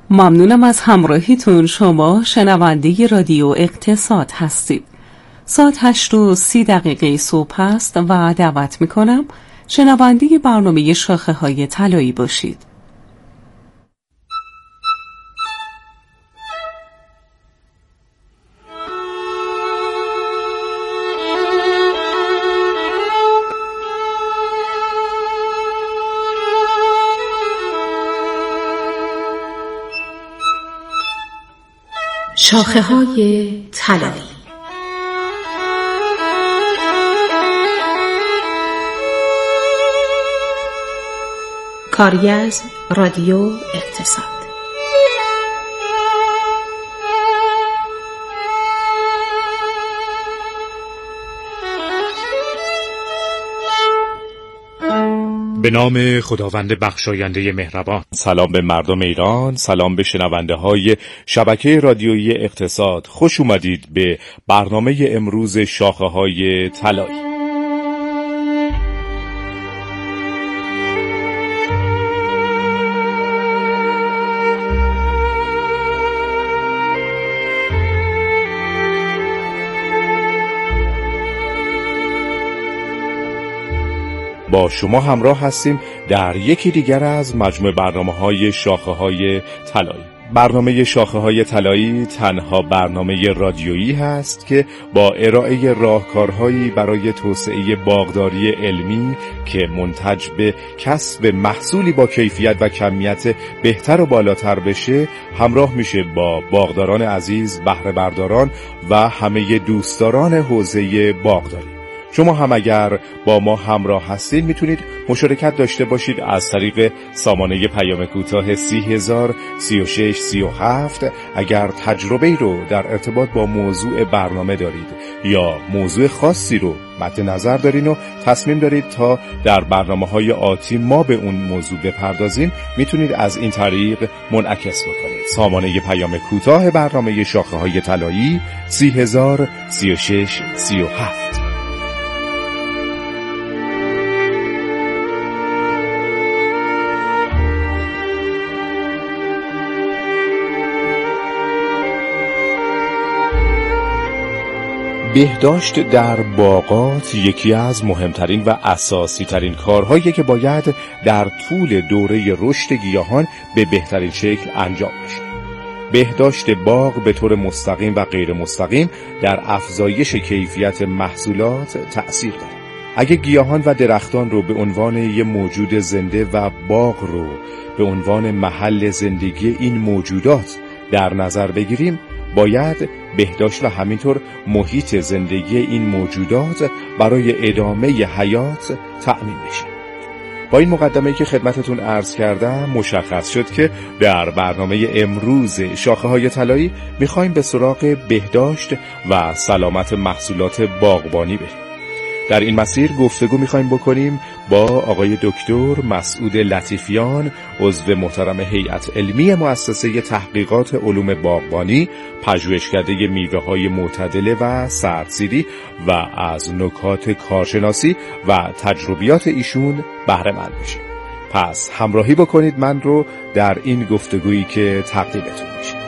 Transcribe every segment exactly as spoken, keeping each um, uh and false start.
ممنونم از همراهیتون. شما شنونده رادیو اقتصاد هستید. ساعت هشت و سی دقیقه صبح است و دعوت میکنم شنونده برنامه شاخه های طلایی باشید. شاخه های طلایی. کاری از رادیو اقتصاد. به نام خداوند بخشاینده مهربان. سلام به مردم ایران، سلام به شنونده های شبکه رادیویی اقتصاد. خوش اومدید به برنامه امروز شاخه های طلایی. با شما همراه هستیم در یکی دیگر از مجموعه برنامه‌های شاخه‌های طلایی. برنامه شاخه‌های طلایی تنها برنامه رادیویی هست که با ارائه راهکارهایی برای توسعه باغداری علمی که منتج به کسب محصولی با کیفیت و کمیت بهتر و بالاتر بشه همراه میشه با باغداران عزیز، بهره برداران و همه دوستداران حوزه باغداری. شما هم اگر با ما همراه هستید میتونید مشارکت داشته باشید از طریق سامانه پیام کوتاه سی هزار سی و شش سی و هفت. اگر تجربه‌ای رو در ارتباط با موضوع برنامه دارید یا موضوع خاصی رو مد نظر دارین و تصمیم دارید تا در برنامه‌های آتی ما به اون موضوع بپردازیم، میتونید از این طریق منعکس بکنید. سامانه پیام کوتاه برنامه شاخه‌های طلایی سی هزار سی و شش سی و هفت. بهداشت در باغات یکی از مهمترین و اساسی ترین کارهایی که باید در طول دوره رشد گیاهان به بهترین شکل انجام بشه. بهداشت باغ به طور مستقیم و غیر مستقیم در افزایش کیفیت محصولات تأثیر داره. اگه گیاهان و درختان رو به عنوان یه موجود زنده و باغ رو به عنوان محل زندگی این موجودات در نظر بگیریم، باید بهداشت و همینطور محیط زندگی این موجودات برای ادامه حیات تأمین بشه. با این مقدمه‌ای که خدمتتون عرض کردم مشخص شد که در برنامه امروز شاخه های طلایی میخوایم به سراغ بهداشت و سلامت محصولات باغبانی بریم. در این مسیر گفتگو میخوایم بکنیم با آقای دکتر مسعود لطیفیان، عضو محترم هیئت علمی مؤسسه تحقیقات علوم باغبانی، پژوهشکده میوه‌های معتدله و سردسیری و از نکات کارشناسی و تجربیات ایشون بهره مند بشیم. پس همراهی بکنید من رو در این گفتگویی که تقدیمتون میشه.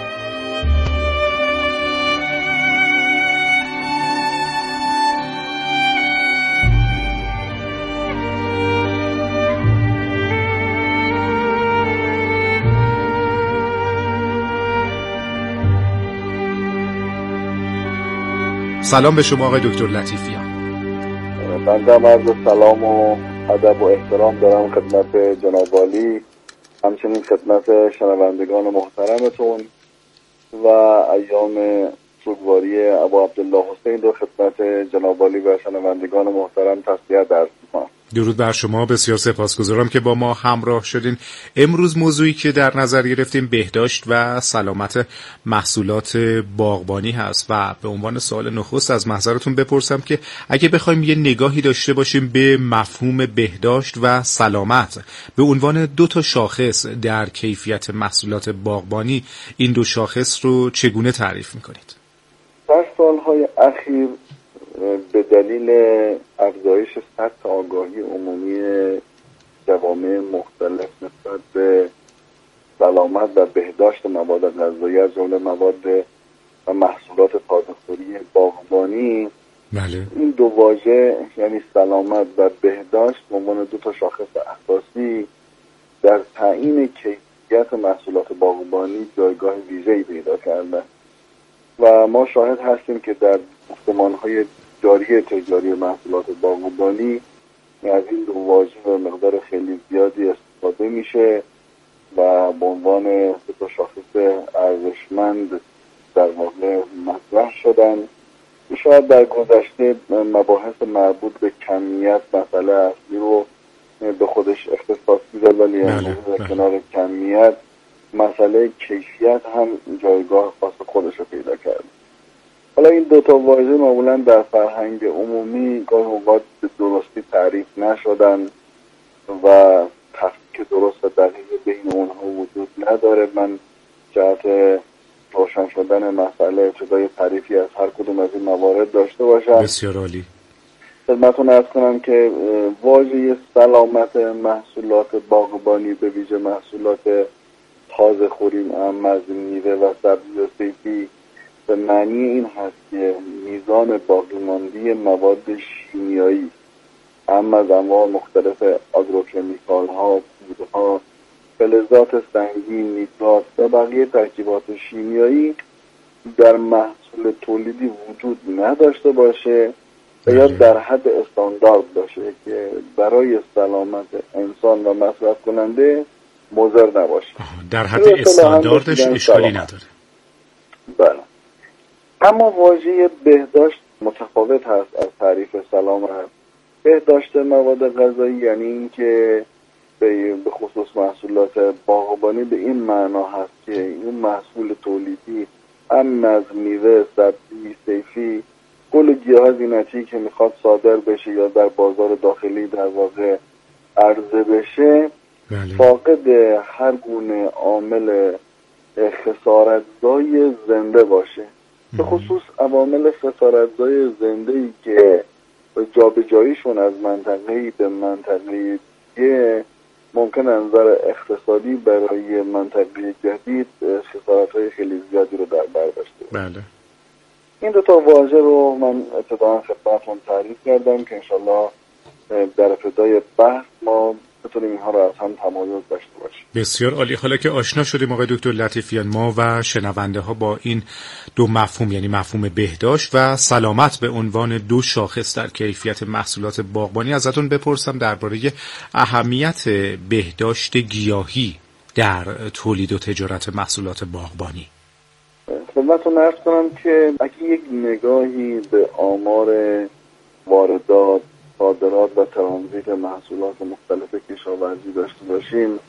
سلام به شما آقای دکتر لطیفیان. بنده عرض سلام و ادب و احترام دارم خدمت جناب عالی، همچنین خدمت شنوندگان محترمتون و ایام سوگواری ابو عبدالله حسین رو خدمت جناب عالی و شنوندگان محترم تسلیت عرض می‌کنم. درود بر شما، بسیار سپاسگزارم که با ما همراه شدین. امروز موضوعی که در نظر گرفتیم بهداشت و سلامت محصولات باغبانی هست و به عنوان سوال نخست از محضرتون بپرسم که اگه بخوایم یه نگاهی داشته باشیم به مفهوم بهداشت و سلامت به عنوان دو تا شاخص در کیفیت محصولات باغبانی، این دو شاخص رو چگونه تعریف میکنید؟ در سالهای اخیر به دلیل افزایش سطح آگاهی عمومی جوامع مختلف نسبت به سلامت و بهداشت مواد غذایی از جمله مواد و محصولات تازه‌خوری باغبانی. بله. این دو واژه یعنی سلامت و بهداشت به عنوان دو تا شاخص اساسی در تعیین کیفیت محصولات باغبانی جایگاه ویژه‌ای پیدا کرده و ما شاهد هستیم که در گفتمان‌های جاری تجاری محصولات باغبانی از این دو واژه به مقدار خیلی زیادی استفاده میشه و به عنوان دو تا شاخص ارزشمند در واقع مطرح شدن. شاید در گذشته مباحث مربوط به کمیت مسئله اصلی رو به خودش اختصاص می‌داد، ولی امروز در کنار کمیت مسئله کیفیت هم جایگاه خاص خودش رو پیدا کرد. حالا این دو تا واژه معمولا در فرهنگ عمومی گاهی اوقات به درستی تعریف نشدن و تفکیک درست و دقیق بین اونها وجود نداره. من جهت روشن شدن مسئله ابتدای تعریفی از هر کدوم از این موارد داشته باشم. بسیار عالی. خدمتتون عرض کنم که واژه سلامت محصولات باغبانی به ویژه محصولات تازه خوری اهم از میوه و سبزی و صیفی به معنی این هست که میزان باقی ماندی مواد شیمیایی اهم از انواع مختلف آگروکمیکال ها، کودها، فلزات سنگین، نیترات و بقیه ترکیبات شیمیایی در محصول تولیدی وجود نداشته باشه و یا در حد استاندارد باشه که برای سلامت انسان و مصرف کننده مضر نباشه. در حد استانداردش اشکالی نداره. بله. اما واژه بهداشت متفاوت هست از تعریف سلامت. بهداشت مواد غذایی یعنی این که به خصوص محصولات باغبانی به این معنا هست که این محصول تولیدی هم از میوه، سبزی، صیفی، گل و گیاه زینتی که میخواد صادر بشه یا در بازار داخلی در واقع عرضه بشه بله. فاقد هر گونه عامل خسارتزای زنده باشه. به خصوص عوامل خسارتزای زنده‌ای که جابجاییشون از منطقه‌ای به منطقه دیگه ممکن از نظر اقتصادی برای منطقه جدید خسارت‌های خیلی زیادی رو در بر داشته. بله. این دو تا واژه رو من ابتداً خدمتتون تعریف کردم که انشالله در ابتدای بحث ما بتونیم اینها رو از هم تمایز داشته باشیم. بسیار عالی. حالا که آشنا شدیم آقای دکتر لطیفیان، ما و شنونده ها با این دو مفهوم یعنی مفهوم بهداشت و سلامت به عنوان دو شاخص در کیفیت محصولات باغبانی، ازتون بپرسم درباره اهمیت بهداشت گیاهی در تولید و تجارت محصولات باغبانی. خدمتتون عرض کنم که اگه یک نگاهی به آمار واردات، صادرات و ترانزیت محصولات مختلف کشاورزی داشته باشیم،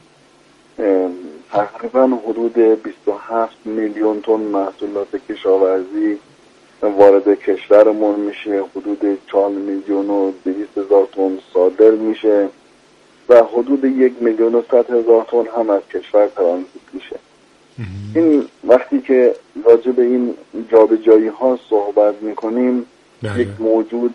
تقریبا حدود بیست و هفت میلیون تن محصولات کشاورزی وارد کشورمون میشه، حدود چهار میلیون و دویست هزار تن صادر میشه و حدود یک میلیون و صد هزار تن هم از کشور ترانزیت میشه. این وقتی که راجع به این جابجایی ها صحبت میکنیم یک موجود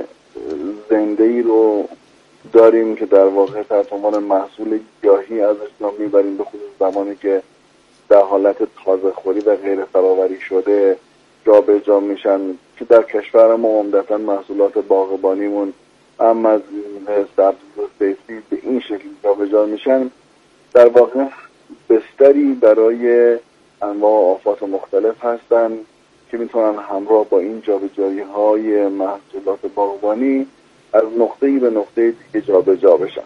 زنده ای رو داریم که در واقع تحت عنوان محصول گیاهی ازش نام میبریم، به خصوص زمانی که در حالت تازه خوری و غیر فرآوری شده جابجا میشن که در کشور ما عمدتاً محصولات باغبانیمون هم از سبزی و صیفی به این شکل جابجا میشن. در واقع بستری برای انواع آفات مختلف هستن که میتونن همراه با این جابجایی های محصولات باغبانی از نقطه‌ای به نقطه دیگه جابجا بشن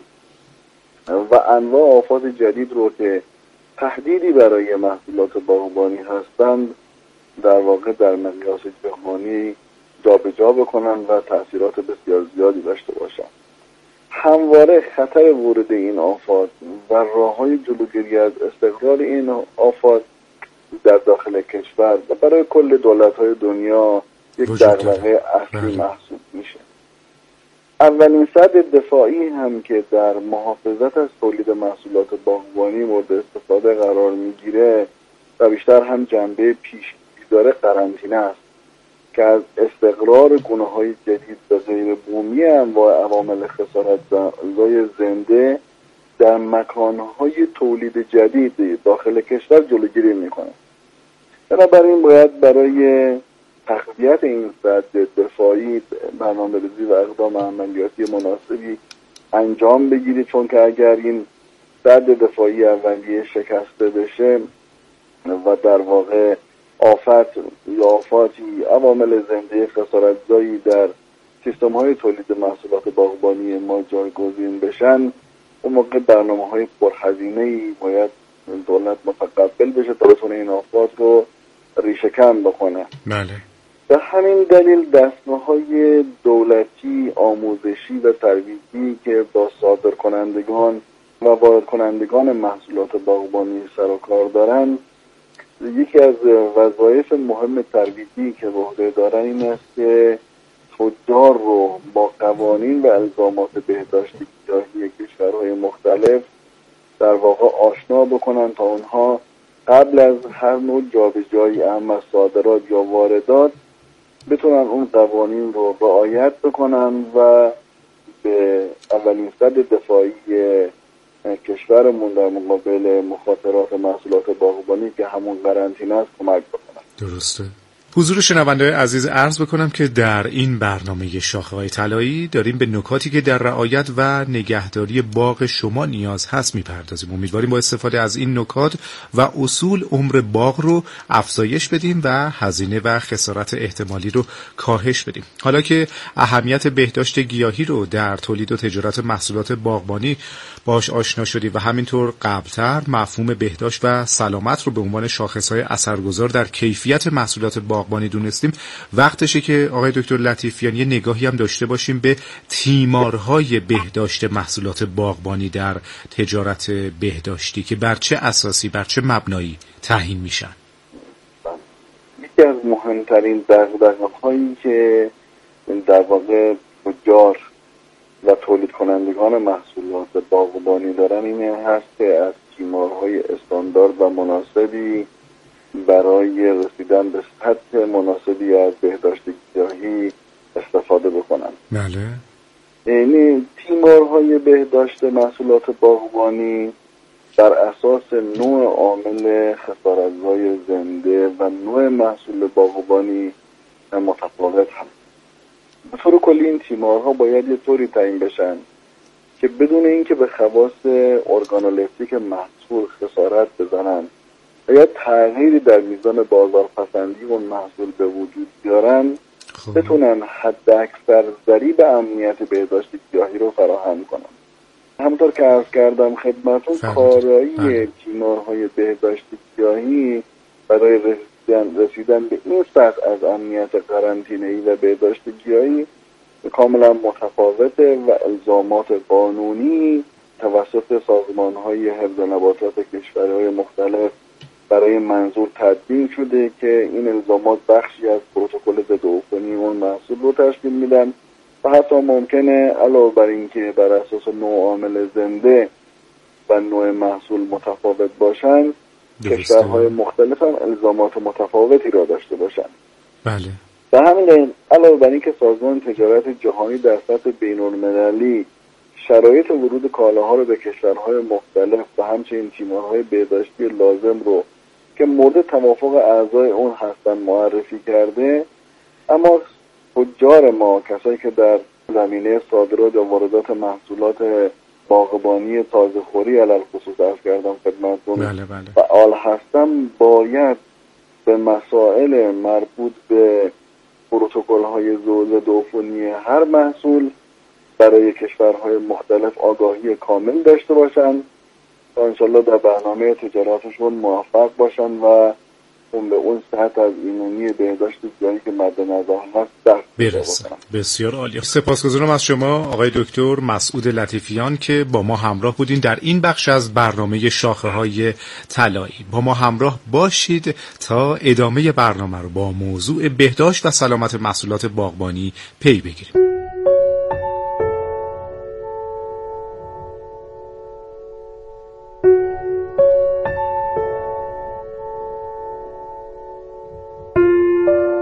و انواع آفات جدید رو که تهدیدی برای محصولات باغبانی هستند در واقع در مقیاس جهانی جابجا بکنن و تأثیرات بسیار زیادی داشته باشن. همواره خطر ورود این آفات و راه‌های جلوگیری از استقرار این آفات در داخل کشور و برای کل دولت‌های دنیا یک دغدغه اصلی محسوب میشه. اولین سد دفاعی هم که در محافظت از تولید محصولات باغبانی مورد استفاده قرار میگیره و بیشتر هم جنبه پیشگیری داره قرنطینه است که از استقرار گونه‌های جدید و غیر بومی انواع عوامل خسارت‌زای زنده در مکانهای تولید جدید داخل کشور جلوگیری میکنه. بنابراین باید برای تقویت این سد دفاعی برنامه‌ریزی و اقدام عملیاتی مناسبی انجام بگیری، چون که اگر این سد دفاعی اولیه شکسته بشه و در واقع آفت یا آفاتی عوامل زنده خسارت‌زایی در سیستم‌های تولید محصولات باغبانی ما جایگزین بشن، اون موقع برنامه‌های پرهزینه‌ای باید دولت متقبل بشه تا بتونه این آفات رو ریشه کم بکنه. بله. به همین دلیل دستگاه‌های دولتی آموزشی و ترویجی که با صادرکنندگان و وارد کنندگان محصولات باغبانی سر و کار دارن، یکی از وظایف مهم ترویجی که به عهده دارن این است که تجار رو با قوانین و الزامات بهداشتی گیاهی کشورهای مختلف در واقع آشنا بکنن تا اونها قبل از هر نوع جابجایی اما صادرات یا واردات بتونن اون قوانین رو رعایت بکنن و به اولین سد دفاعی کشورمون در مقابل مخاطرات محصولات باغبانی که همون قرنطینه است کمک بکنن. درسته. حضور شنونده‌های عزیز عرض بکنم که در این برنامه شاخه‌های طلایی داریم به نکاتی که در رعایت و نگهداری باغ شما نیاز هست میپردازیم. امیدواریم با استفاده از این نکات و اصول عمر باغ رو افزایش بدیم و هزینه و خسارت احتمالی رو کاهش بدیم. حالا که اهمیت بهداشت گیاهی رو در تولید و تجارت محصولات باغبانی باش آشنا شدیم و همینطور قبلتر مفهوم بهداشت و سلامت رو به عنوان شاخص‌های اثرگذار در کیفیت محصولات باغبانی دونستیم، وقتشه که آقای دکتر لطیفیان یه نگاهی هم داشته باشیم به تیمارهای بهداشت محصولات باغبانی در تجارت بهداشتی که بر چه اساسی، بر چه مبنایی تعیین میشن. یکی از مهمترین دغدغه‌هایی که در واقع تجار و تولید کنندگان محصولات باغبانی دارن اینه هست که از تیمارهای استاندارد و مناسبی برای رسیدن به سطح مناسبی از بهداشت گیاهی استفاده بکنن. بله. یعنی تیمارهای بهداشت محصولات باغبانی بر اساس نوع عامل خسارت‌زای زنده و نوع محصول باغبانی متفاوت هم. به طور کلی این تیمارها باید یه طوری تعیین بشن که بدون اینکه به خواص ارگانولپتیک محصول خسارت بزنن و یا تغییری در میزان بازارپسندی اون محصول به وجود بیارن، خب. بتونن حد اکثر ضریب امنیت بهداشت گیاهی رو فراهم کنن. همونطور که عرض کردم خدمتون، کارایی تیمارهای بهداشت گیاهی برای رسیدن, رسیدن به این سطح از امنیت قرنطینه‌ای و بهداشت گیاهی کاملا متفاوته و الزامات قانونی توسط سازمان‌های حفظ نباتات کشورهای مختلف برای منظور تدوین شده که این الزامات بخشی از پروتکل ضدعفونی اون محصول رو تشکیل میدن و حتی ممکنه علاوه بر این که بر اساس نوع عامل زنده و نوع محصول متفاوت باشن، کشورهای مختلف هم الزامات متفاوتی را داشته باشن. بله. به همین دلیل علاوه بر این که سازمان تجارت جهانی در سطح بین‌المللی شرایط ورود کالاها رو به کشورهای مختلف و همچنین تیمارهای بهداشتی لازم رو که مورد توافق اعضای اون هستن معرفی کرده، اما تجار ما، کسایی که در زمینه صادرات و واردات محصولات باغبانی تازه‌خوری علل خصوص عرض کردم خدمتتون بله بله. فعال هستن، باید به مسائل مربوط به پروتکل‌های ضدعفونی هر محصول برای کشورهای مختلف آگاهی کامل داشته باشن تا انشالله در برنامه تجارتشون موفق باشن و اون به اون سطح از ایمنی بهداشت گیاهی که مد نظر هست دست برسن. بسیار عالی. سپاسگزارم از شما آقای دکتر مسعود لطیفیان که با ما همراه بودین در این بخش از برنامه شاخه‌های طلایی. با ما همراه باشید تا ادامه برنامه رو با موضوع بهداشت و سلامت محصولات باغبانی پی بگیریم.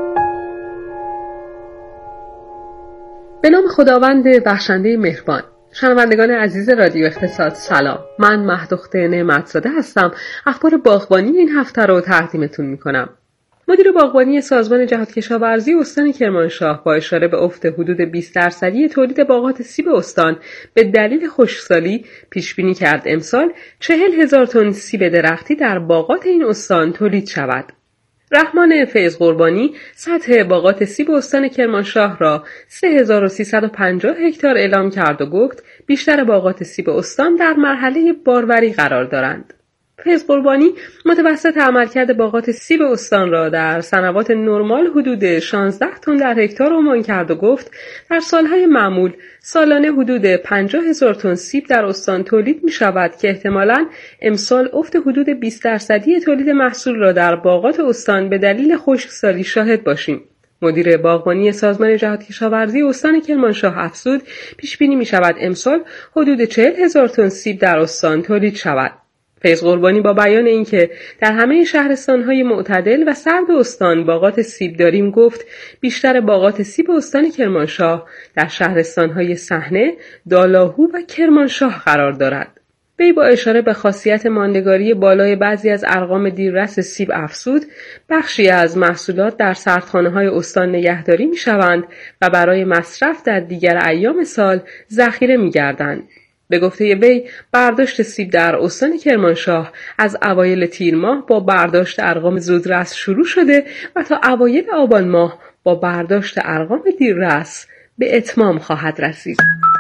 به نام خداوند بخشنده مهربان. شنوندگان عزیز رادیو اقتصاد سلام، من مهدوخته نعمتزاده هستم. اخبار باغبانی این هفته رو تقدیمتون میکنم. مدیر باغبانی سازمان جهاد کشاورزی استان کرمانشاه با اشاره به افت حدود بیست درصدی تولید باغات سیب استان به دلیل خشکسالی پیش بینی کرد امسال چهل هزار تن سیب درختی در باغات این استان تولید شود. رحمان فیض قربانی سطح باغات سیب استان کرمانشاه را سه هزار و سیصد و پنجاه هکتار اعلام کرد و گفت بیشتر باغات سیب استان در مرحله باروری قرار دارند. فیض قربانی متوسط عملکرد باغات سیب استان را در سنوات نرمال حدود شانزده تن در هکتار عنوان کرد و گفت در سالهای معمول سالانه حدود پنجاه هزار تن سیب در استان تولید می شود که احتمالاً امسال افت حدود بیست درصدی تولید محصول را در باغات استان به دلیل خشکسالی شاهد باشیم. مدیر باغبانی سازمان جهاد کشاورزی استان کرمانشاه افزود پیش بینی می شود امسال حدود چهل هزار تن سیب در استان تولید شود. فیض قربانی با بیان اینکه در همه شهرستان‌های معتدل و سرد استان باغات سیب داریم گفت بیشتر باغات سیب استان کرمانشاه در شهرستان‌های صحنه، دالاهو و کرمانشاه قرار دارد. وی با اشاره به خاصیت ماندگاری بالای بعضی از ارقام دیررس سیب افزود بخشی از محصولات در سردخانه‌های استان نگهداری می‌شوند و برای مصرف در دیگر ایام سال ذخیره می‌گردند. به گفته وی برداشت سیب در استان کرمانشاه از اوایل تیر ماه با برداشت ارقام زودرس شروع شده و تا اوایل آبان ماه با برداشت ارقام دیررس به اتمام خواهد رسید.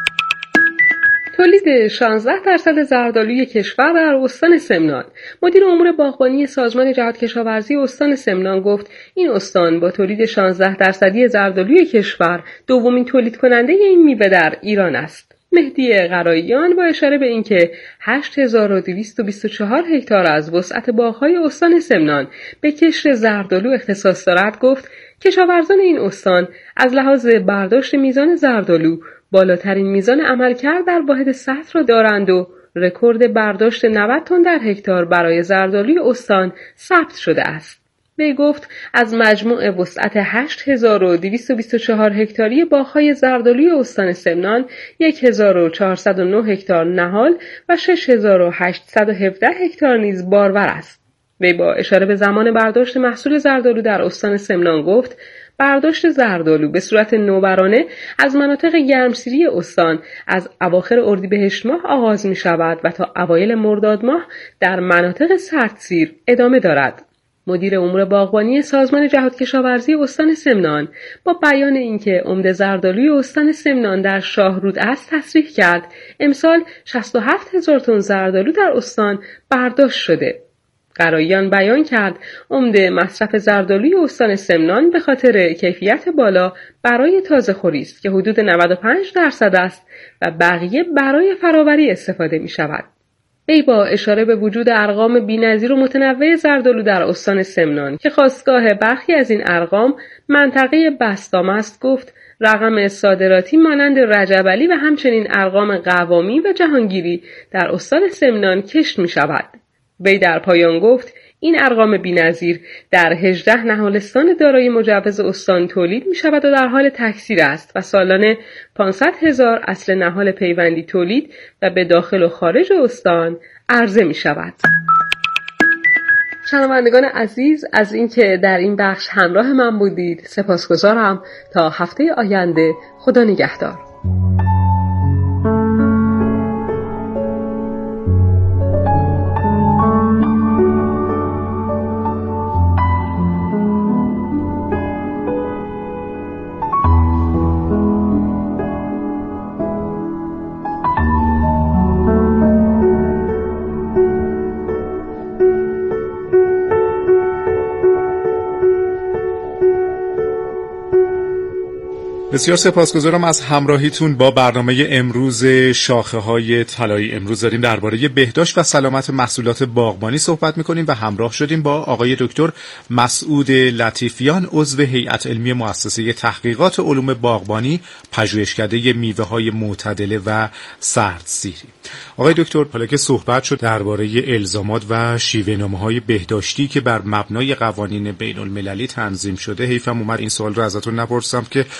تولید شانزده درصد زردآلوی کشور در استان سمنان. مدیر امور باغبانی سازمان جهاد کشاورزی استان سمنان گفت این استان با تولید شانزده درصدی زردآلوی کشور دومین تولید کننده این میوه در ایران است. مهدی قراییان با اشاره به اینکه هشت هزار و دویست و بیست و چهار هکتار از وسعت باغ‌های استان سمنان به کشت زردآلو اختصاص دارد گفت کشاورزان این استان از لحاظ برداشت میزان زردآلو بالاترین میزان عملکرد در واحد سطح را دارند و رکورد برداشت نود تن در هکتار برای زردآلوی استان ثبت شده است. وی گفت از مجموع وسعت هشت هزار و دویست و بیست و چهار هکتاری باغ‌های زردآلوی استان سمنان یک هزار و چهارصد و نه هکتار نهال و شش هزار و هشتصد و هفده هکتار نیز بارور است. وی با اشاره به زمان برداشت محصول زردآلو در استان سمنان گفت برداشت زردآلو به صورت نوبرانه از مناطق گرمسیری استان از اواخر اردیبهشت ماه آغاز می شود و تا اوایل مرداد ماه در مناطق سردسیر ادامه دارد. مدیر امور باغبانی سازمان جهاد کشاورزی استان سمنان با بیان اینکه عمده زردآلوی استان سمنان در شاهرود است تصریح کرد امسال شصت و هفت هزار تن زردآلو در استان برداشت شده. قراییان بیان کرد عمده مصرف زردآلوی استان سمنان به خاطر کیفیت بالا برای تازه خوری است که حدود نود و پنج درصد است و بقیه برای فرآوری استفاده می شود. وی با اشاره به وجود ارقام بی‌نظیر و متنوع زردآلو در استان سمنان که خاستگاه برخی از این ارقام منطقه بستام است گفت رقم صادراتی مانند رجبعلی و همچنین ارقام قوامی و جهانگیری در استان سمنان کشت می شود. وی در پایان گفت این ارقام بی‌نظیر در هجده نهالستان دارای مجوز استان تولید می شود و در حال تکثیر است و سالانه پانصد هزار اصل نهال پیوندی تولید و به داخل و خارج استان عرضه می شود. شنوندگان عزیز از اینکه در این بخش همراه من بودید سپاسگزارم. تا هفته آینده خدا نگهدار. بسیار سپاسگزارم از همراهیتون با برنامه امروز شاخه‌های طلایی. امروز داریم درباره بهداشت و سلامت محصولات باغبانی صحبت می‌کنیم و همراه شدیم با آقای دکتر مسعود لطیفیان، عضو هیئت علمی مؤسسه تحقیقات علوم باغبانی، پژوهشکده میوه‌های معتدله و سردسیری. آقای دکتر، حالا که صحبت شد درباره الزامات و شیوه‌نامه‌های بهداشتی که بر مبنای قوانین بین‌المللی تنظیم شده، حیفم اومد این سوال رو ازتون نپرسم که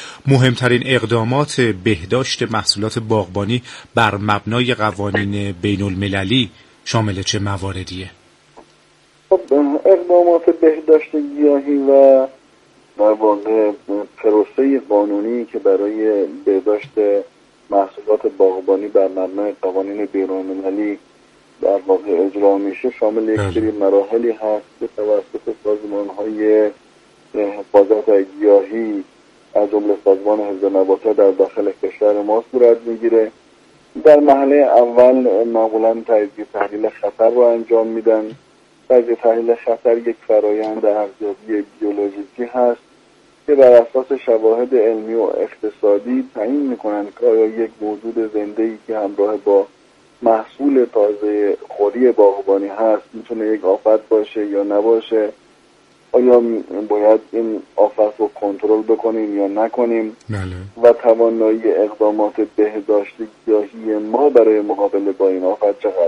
مهمترین اقدامات بهداشت محصولات باغبانی بر مبنای قوانین بین المللی شامل چه مواردیه؟ خب اقدامات بهداشت گیاهی و در واقع پروسه قانونی که برای بهداشت محصولات باغبانی بر مبنای قوانین بین المللی در واقع اجرا میشه شامل یک سری مراحلی هست که توسط سازمان‌های حفاظت گیاهی از جمله سازمان حفظ نباتات در داخل کشور ما صورت میگیره. در مرحله اول معمولا تجزیه تحلیل خطر رو انجام میدن. تجزیه تحلیل خطر یک فرایند ارزیابی بیولوژیکی هست که بر اساس شواهد علمی و اقتصادی تعیین میکنن که آیا یک موجود زنده‌ای که همراه با محصول تازه خوری باغبانی هست میتونه یک آفت باشه یا نباشه، آیا باید این آفت رو کنترل بکنیم یا نکنیم بله. و توانایی اقدامات بهداشت گیاهی ما برای مقابله با این آفت چقدر.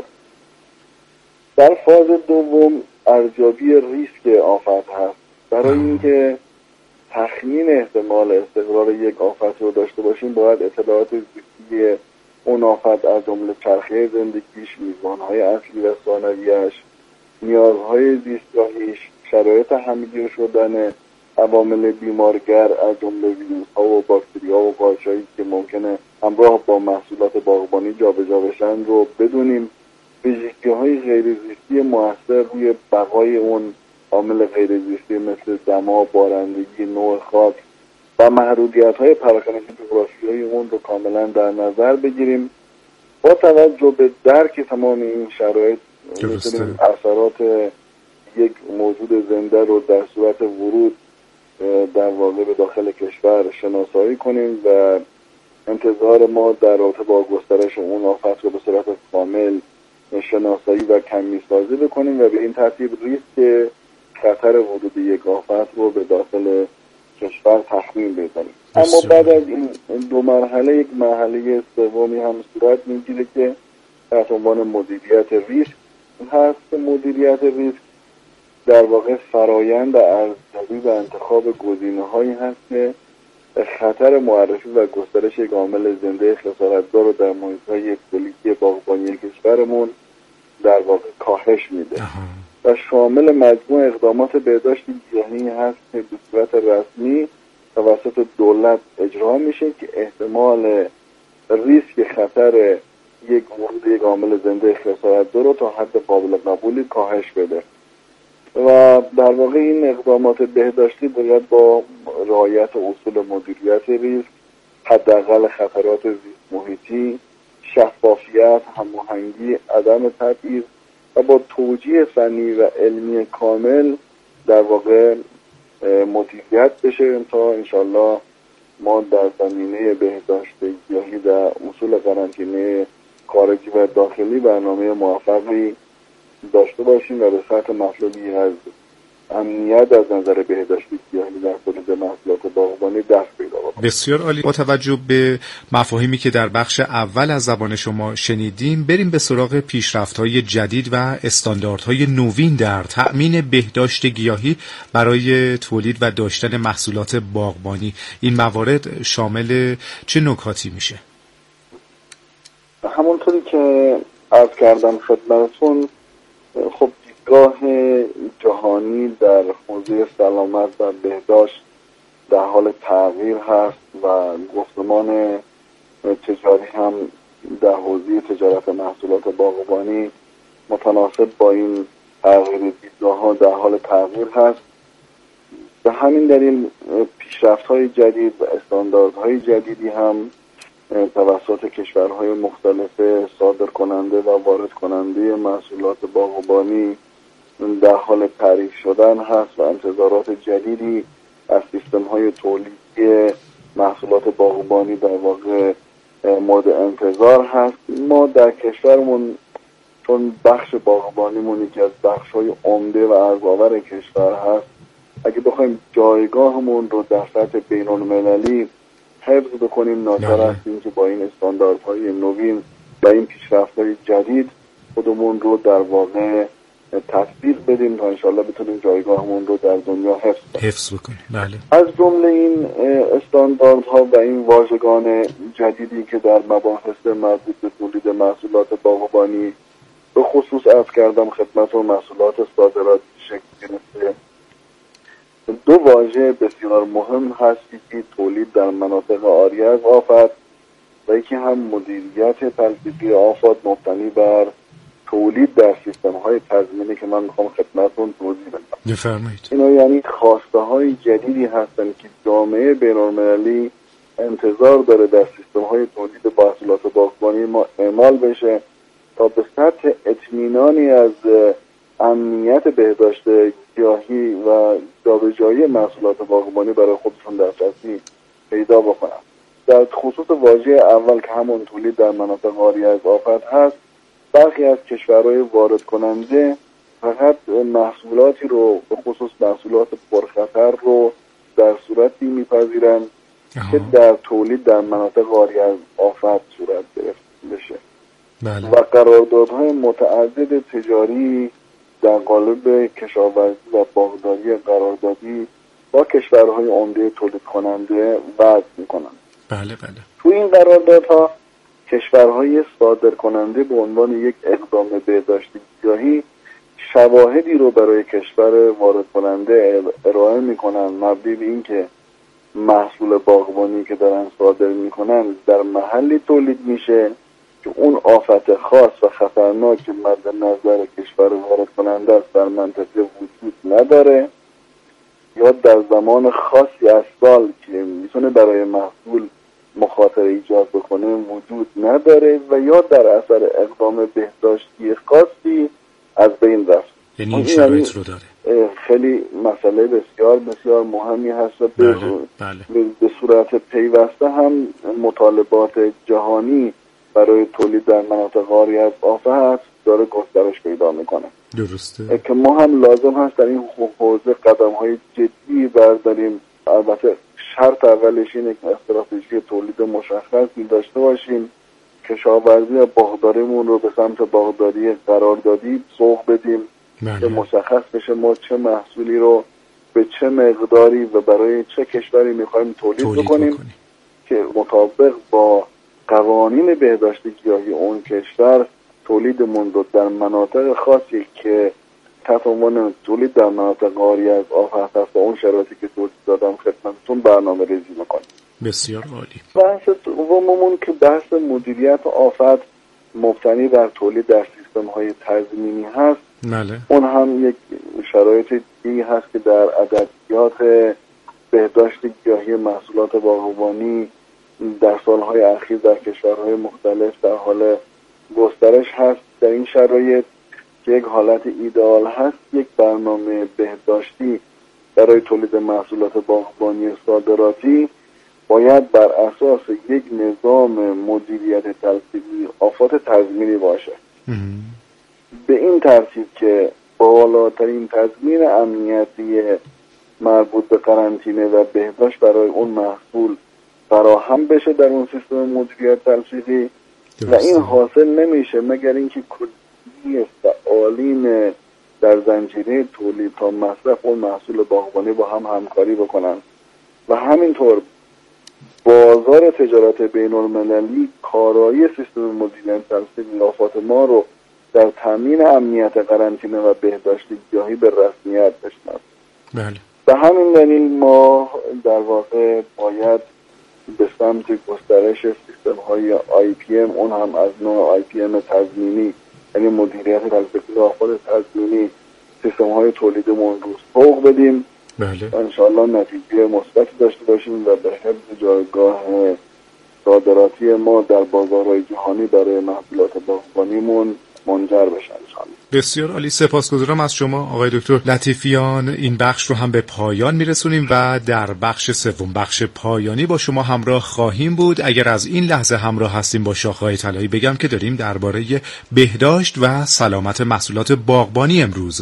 در فاز دوم ارزیابی ریسک آفت هست. برای اینکه تخمین احتمال استقرار یک آفت رو داشته باشیم باید اطلاعات زیستی اون آفت از جمله چرخه زندگیش، میزبان‌های اصلی و ثانویه‌اش، نیازهای زیستگاهیش، شرایط همگیر شدن عوامل بیمارگر از جمله ویروس‌ها و باکتری‌ها و قارچ‌هایی که ممکنه همراه با محصولات باغبانی جابجا بشن رو بدونیم. ویژگی‌های غیرزیستی مؤثر روی بقای اون عامل غیرزیستی مثل دما، بارندگی، نوع خاک و محدودیت‌های پراکنشی جغرافیایی اون رو کاملا در نظر بگیریم. با توجه به درک تمام این شرایط می‌تونیم اثرات یک موجود زنده رو در صورت ورود در واقع به داخل کشور شناسایی کنیم و انتظار ما در رابطه با گسترش اون آفت رو به صورت کامل شناسایی و کمی سازی بکنیم و به این ترتیب ریسک خطر ورود یک آفت رو به داخل کشور تخمین بزنیم. اما بعد از این دو مرحله یک مرحله سومی هم صورت میگیره که تحت عنوان مدیریت ریسک هست. مدیریت ریسک در واقع فرایند ارزیابی و انتخاب گزینه‌هایی هست که خطر معرفی و گسترش یک عامل زنده خسارت‌زا رو در محیط‌های اکولوژی باغبانی کشورمون در واقع کاهش میده و شامل مجموع اقدامات بهداشت گیاهی هست که به صورت رسمی توسط دولت اجرا میشه که احتمال ریسک خطر یک ورود یک عامل زنده خسارت‌زا رو تا حد قابل قبولی کاهش بده و در واقع این اقدامات بهداشتی باید با رعایت اصول مدیریت ریسک، حداقل خطرات زیست محیطی، شفافیت، هماهنگی، عدم تبعیض و با توجیه فنی و علمی کامل در واقع مدیریت بشه تا انشالله ما در زمینه بهداشت گیاهی در اصول قرنطینه خارجی و داخلی برنامه موفقی داشته باشیم و به سطح مطلوبی از امنیت از نظر بهداشت گیاهی در تولید محصولات باغبانی دست پیدا بکنیم. بسیار عالی. با توجه به مفاهیمی که در بخش اول از زبان شما شنیدیم بریم به سراغ پیشرفت‌های جدید و استانداردهای نوین در تأمین بهداشت گیاهی برای تولید و داشتن محصولات باغبانی. این موارد شامل چه نکاتی میشه؟ همونطوری که عرض کردم خدمتتون، خب دیدگاه جهانی در حوزه سلامت و بهداشت در حال تغییر هست و گفتمان تجاری هم در حوزه تجارت محصولات باغبانی متناسب با این تغییر دیدگاه‌ها در حال تغییر هست. به همین دلیل پیشرفت‌های جدید و استانداردهای جدیدی هم توسط کشورهای مختلف صادر کننده و وارد کننده محصولات باغبانی در حال تعریف شدن هست و انتظارات جدیدی از سیستم‌های تولیدی محصولات باغبانی در واقع مورد انتظار هست. ما در کشورمون چون بخش باغبانیمون یکی از بخش‌های عمده و ارزآور کشور هست، اگه بخوایم جایگاهمون رو در سطح بین‌المللی حفظ بکنیم ناچار هستیم که با این استانداردهای نوین و این پیشرفت‌های جدید خودمون رو در واقع تطبیق بدیم تا انشالله بتونیم جایگاهمون رو در دنیا حفظ کنیم. حفظ بکنیم. بله. از جمله این استانداردها و این واژگان جدیدی که در مباحث مربوط به تولید محصولات باغبانی به خصوص عرض کردم خدمتتون محصولات صادراتی شکل گرفته، دو واژه بسیار مهم هست که تولید در مناطق عاری از آفت و یکی هم مدیریت تلفیقی آفات مبتنی بر تولید در سیستم های تضمینی که من میخوام خدمتتون توضیح بدم. بفرمایید. اینا یعنی خواسته های جدیدی هستن که جامعه بین‌المللی انتظار داره در سیستم های تولید محصولات باغبانی ما اعمال بشه تا به سطح اطمینانی از امنیت بهداشت گیاهی و جابجایی محصولات باغبانی برای خودشون دسترسی پیدا بکنن. در خصوص واژه اول که همون تولید در مناطق عاری از آفت هست، برخی از کشورهای وارد کننده فقط محصولاتی رو به خصوص محصولات پرخطر رو در صورتی میپذیرن که در تولید در مناطق عاری از آفت صورت گرفته بشه. بله. و قراردادهای متعدد تجاری در قالب کشاورزی و باغداری قراردادی با کشورهای عمده تولید کننده وضع میکنن. بله بله. تو این قراردادها کشورهای صادر کننده به عنوان یک اقدام بهداشتی گیاهی شواهدی رو برای کشور وارد کننده ارائه میکنن مبنی به اینکه محصول باغبانی که دارن صادر میکنن در محلی تولید میشه که اون آفت خاص و خطرناک که مد نظر کشور وارد کننده است در منطقه وجود نداره، یا در زمان خاصی از سال که میتونه برای محصول مخاطره ایجاد بکنه وجود نداره، و یا در اثر اقدام بهداشتی خاصی از بین رفت. یعنی این شرایط رو داره. خیلی مسئله بسیار بسیار مهمی هست و بله، بله. به صورت پیوسته هم مطالبات جهانی برای تولید در مناطق عاری از آفت داره گسترش پیدا میکنه. درسته. که ما هم لازم هست در این حوزه قدم های جدی برداریم. البته شرط اولش اینه که استراتژی تولید مشخصی داشته باشیم، کشاورزی و باغداریمون رو به سمت باغداری قراردادی سوق بدیم بله. که مشخص بشه ما چه محصولی رو به چه مقداری و برای چه کشوری میخوایم تولید, تولید بکنیم, بکنیم که مطابق با قوانین بهداشت گیاهی اون کشور تولیدمون رو در مناطق خاصی که تحت عنوان تولید در مناطق عاری از آفت هست و اون شرایطی که توضیح دادم خدمتتون برنامه ریزی میکنیم. بسیار عالی. بحث دوممون که بحث مدیریت آفت مبتنی بر تولید در سیستم های تضمینی هست. بله. اون هم یک شرایط دیگه هست که در ادبیات بهداشت گیاهی محصولات باغبانی در سالهای اخیر در کشورهای مختلف در حال گسترش هست. در این شرایط که یک حالت ایدئال هست، یک برنامه بهداشتی برای تولید محصولات باغبانی صادراتی باید بر اساس یک نظام مدیریت تلفیقی آفات تضمینی باشه. به این ترتیب که بالاترین تضمین امنیتی مربوط به قرنطینه و بهداشت برای اون محصول فراهم بشه در اون سیستم مدیریت تلفیقی و این حاصل نمیشه مگر اینکه کلیه فعالین در زنجیره تولید تا مصرف اون محصول باغبانی با هم همکاری بکنن و همینطور بازار تجارت بین المللی کارایی سیستم مدیریت تلفیقی آفات ما رو در تامین امنیت قرنطینه و بهداشت گیاهی به رسمیت بشناسه. بله. به همین دلیل ما در واقع باید به سمت گسترش سیستم های آی پی ام، اون هم از نوع آی پی ام تضمینی، یعنی مدیریت تلفیقی آفات تضمینی، سیستم های تولیدمون رو سوق بدیم. بله. انشاءالله نتیجه مثبتی داشته باشیم و به حفظ جایگاه صادراتی ما در بازارهای جهانی برای محصولات باغبانیمون منجر بشن. بسیار عالی. سپاسگزارم از شما آقای دکتر لطیفیان. این بخش رو هم به پایان میرسونیم و در بخش سوم، بخش پایانی، با شما همراه خواهیم بود. اگر از این لحظه همراه هستیم با شاخه‌های طلایی بگم که داریم درباره بهداشت و سلامت محصولات باغبانی امروز